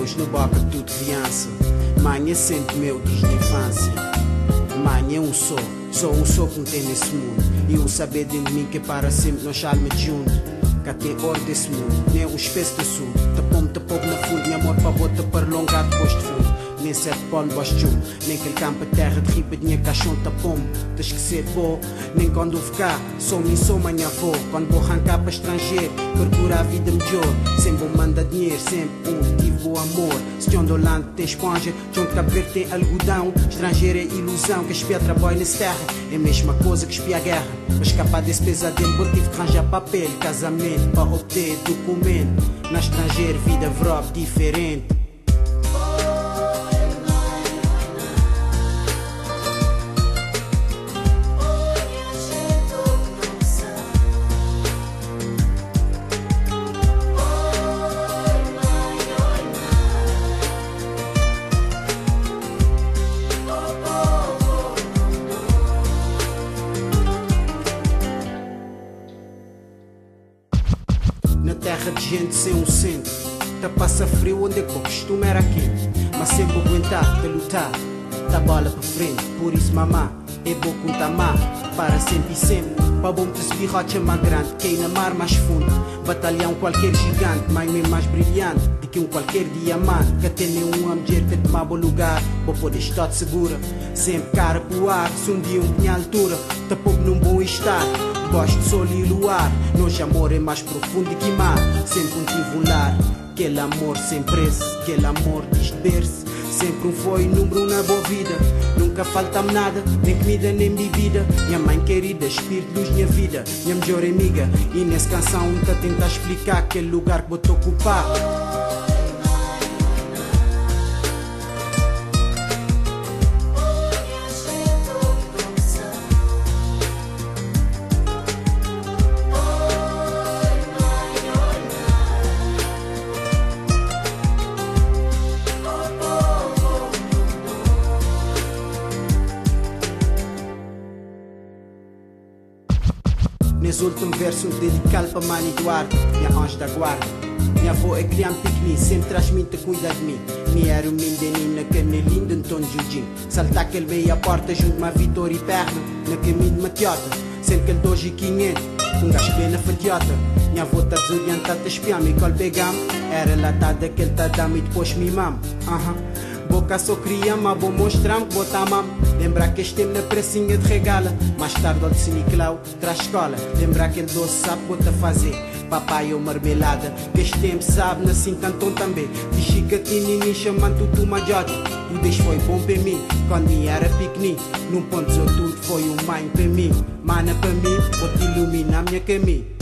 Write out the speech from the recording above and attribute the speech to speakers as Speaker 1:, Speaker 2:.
Speaker 1: Deus no boca tudo criança. Mãe é sempre meu desde a infância. Mãe é um só que não tem nesse mundo. E um saber dentro de mim que para sempre nós alma junto. Cá tem hora desse mundo, nem um espécie de sul. Tapou na fundo, minha amor para bota para alongar depois de fundo. Nem sete pão baixo, nem aquele campo de terra de riba de minha caixão tapom. Tens que ser bom, nem quando eu ficar, sou minha avó. Quando vou arrancar para estrangeiro, procurar a vida melhor. Sempre vou mandar dinheiro, sempre tive bom amor. Se John Dolante tem esponja, John de Cabo Verde tem algodão. Estrangeiro é ilusão, que espia trabalho nessa terra. É a mesma coisa que espia a guerra. Para escapar desse pesadelo, vou tive que arranjar papel, casamento, para obter documento. Na estrangeira, vida verá diferente. Na terra de gente sem um centro, tá passa frio onde é que o costume era quente. Mas sempre aguentar, tá lutar, tá bola para frente. Por isso mamá, é bom com tamar, para sempre e sempre. Para bom te espirrocha mais grande, que na mar mais fundo. Batalhão qualquer gigante, mãe mesmo mais brilhante do que um qualquer diamante. Que tem nenhuma mulher que tomar bom lugar, vou poder estar segura. Sempre cara pro ar, se um dia minha altura, tá pouco num bom estado. Gosto de sol e luar, nosso amor é mais profundo que mar. Sempre tive um lar, aquele amor sem preço, aquele amor disperso. Sempre foi número na boa vida, nunca falta-me nada, nem comida nem bebida. Minha mãe querida, espírito de luz minha vida, minha melhor amiga. E nessa canção nunca tenta explicar aquele lugar que vou te ocupar. Nesse último verso dedicado para Mãe Eduardo, minha anjo da guarda. Minha avó é criança pequenina, sempre traz muita cuidado de mim. Me era um menino que nem lindo Antônio Jujim. Saltar aquele meio à porta junto uma vitória e perna, na caminho de Matiota. Sempre que ele doje 500, com gajo bem na fatiota. Minha avó tá desorientada, tá espiando-me, qual pegamos. Era latada que ele tá dando e depois me mamo. Boca só cria, mas vou mostrar-me que botar a mamo. Lembrar que este tempo na pracinha de regala. Mais tarde ao de Siniclau, traz escola. Lembrar que ele doce sabe o que fazer. Papai ou marmelada, que este tempo sabe, nasci canton também. De chicatinho e chamando tudo majota. E o deixo foi bom para mim, quando eu era pequenino. Num ponto tudo foi mãe para mim. Mana para mim, vou te iluminar minha caminho.